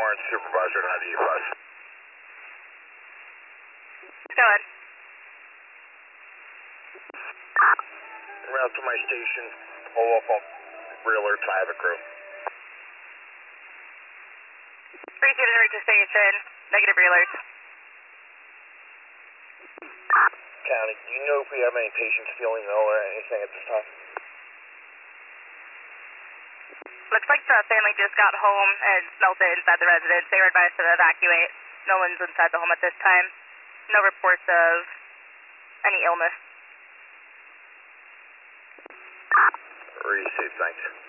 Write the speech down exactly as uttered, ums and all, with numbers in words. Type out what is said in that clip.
Lawrence, supervisor, nine D five. Go ahead. Route to my station, follow up on rear alerts, I have a crew. Three two to reach the station, negative rear alerts. County, do you know if we have any patients feeling ill or anything at this time? Looks like the family just got home and smelled it inside the residence. They were advised to evacuate. No one's inside the home at this time. No reports of any illness. Receive, thanks.